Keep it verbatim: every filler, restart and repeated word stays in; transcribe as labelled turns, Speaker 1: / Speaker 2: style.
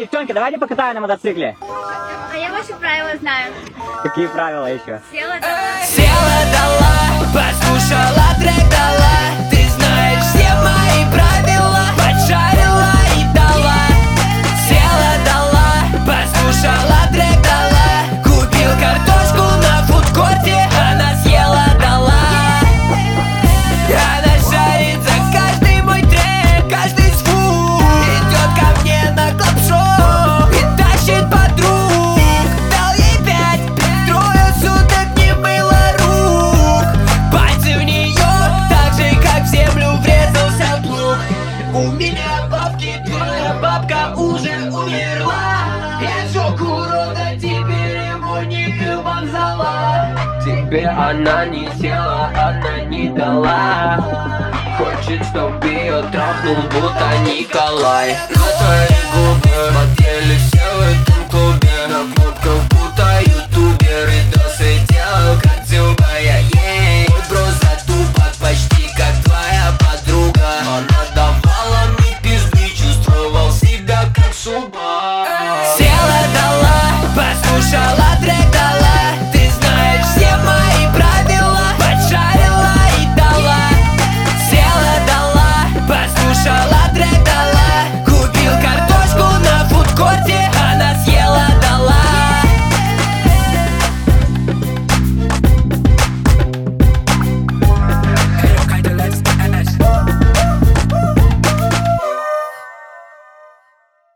Speaker 1: девчонки, давайте покатаю на мотоцикле.
Speaker 2: А я ваши правила знаю.
Speaker 1: Какие правила еще?
Speaker 2: Села, дала.
Speaker 3: Села, дала, послушала, трек дала. Ты знаешь все мои правила. Поджарила и дала. Села, дала, послушала, трек дала. Купил картошку на фудкорте, она съела, дала. Она шарит за каждый мой трек, каждый звук. Идет ко мне на клаб-шоу и тащит подруг. Дал ей пять, трое суток не мыла рук. Пальцы в нее, так же как в землю врезался плуг. У меня бабки, твоя бабка уже умерла. Я шок урода, теперь ему ник вокзала. Тебе она не села, она не дала. Хочет, чтоб ее трахнул, будто Николай. На твои губы подъели все в этом клубе. На кнопках будто ютуберы.